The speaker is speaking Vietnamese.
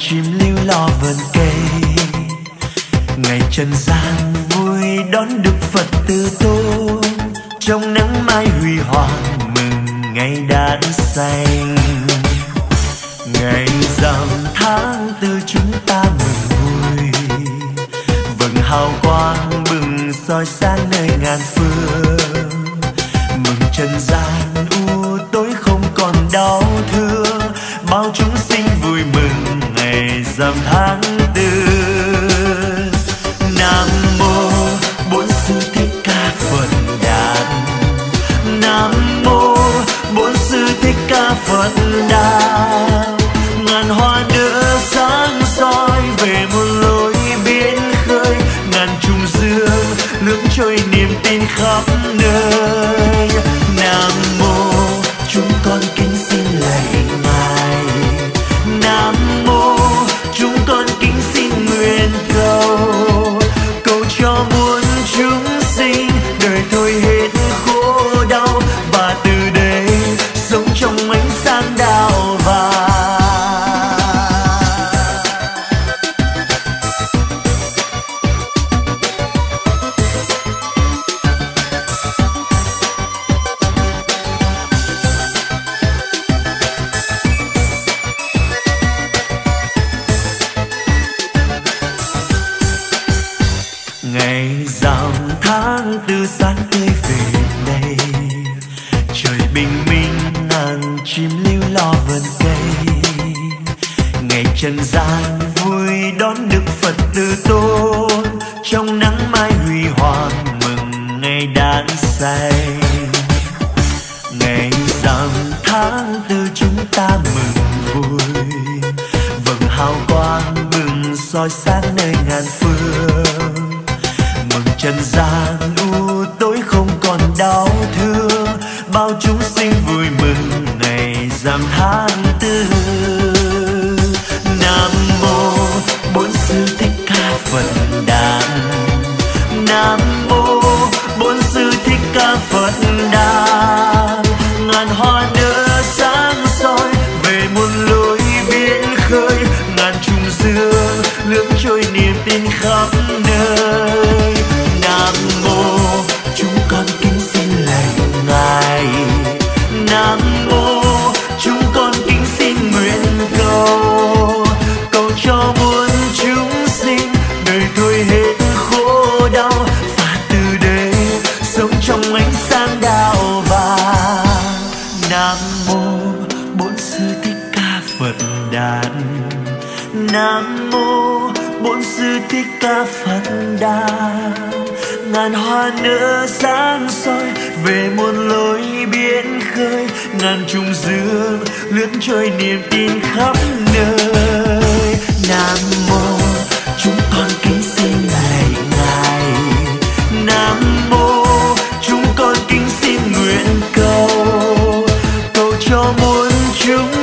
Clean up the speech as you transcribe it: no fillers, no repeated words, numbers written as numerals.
chim lưu lo vườn cây. Ngày trần gian vui đón Đức Phật từ tôn, trong nắng mai huy hoàng mừng ngày đản sanh. Ngày rằm tháng tư chúng ta mừng vui, vầng hào quang bừng soi sáng nơi ngàn phương. Mừng trần gian u tối không còn đau thương, bao chúng sinh vui mừng ngày rằm tháng tư. Nam mô Bổn Sư Thích Ca Phật Đản, Nam mô Bổn Sư Thích Ca Phật Đản. Ngàn hoa nở sáng soi về một lối biển khơi, ngàn trùng dương lướt trôi niềm tin khắp nơi. Nam mô chúng con kính xin lạy Ngài, Nam mô chúng con kính xin nguyện cầu, cầu cho muôn chúng sinh đời thôi hết khổ đau, và từ đây sống trong ánh sáng đạo vàng. Ngày rằm tháng tư sáng tươi về đây, trời bình minh ngàn chim lưu lo vườn cây. Ngày trần gian vui đón Đức Phật từ tôn, trong nắng mai huy hoàng mừng ngày đản sanh. Ngày rằm tháng tư chúng ta mừng vui, vầng hào quang bừng soi sáng nơi ngàn phương. Mừng trần gian u tối không còn đau thương, bao chúng sinh vui mừng ngày rằm tháng tư. Nam mô Bổn Sư Thích Ca Phật Đản, Nam mô Bổn Sư Thích Ca Phật Đản. Ngàn hoa nở sáng soi về một lối biển khơi, ngàn trùng dương lướt trôi niềm tin khắp nơi. Nam mô chúng con kính xin lạy Ngài, Nam mô chúng con kính xin nguyện cầu, cầu cho muôn chúng sinh đời thôi hết khổ đau, và từ đây sống trong ánh sáng đạo vàng. Nam mô Bổn Sư Thích Ca Phật Đản, Nam mô Bổn Sư Thích Ca Phật Đản. Ngàn hoa nở sáng soi về một lối biển khơi, ngàn trùng dương lướt trôi niềm tin khắp nơi. Nam mô chúng con kính xin lạy Ngài, Nam mô chúng con kính xin nguyện cầu, cầu cho muôn chúng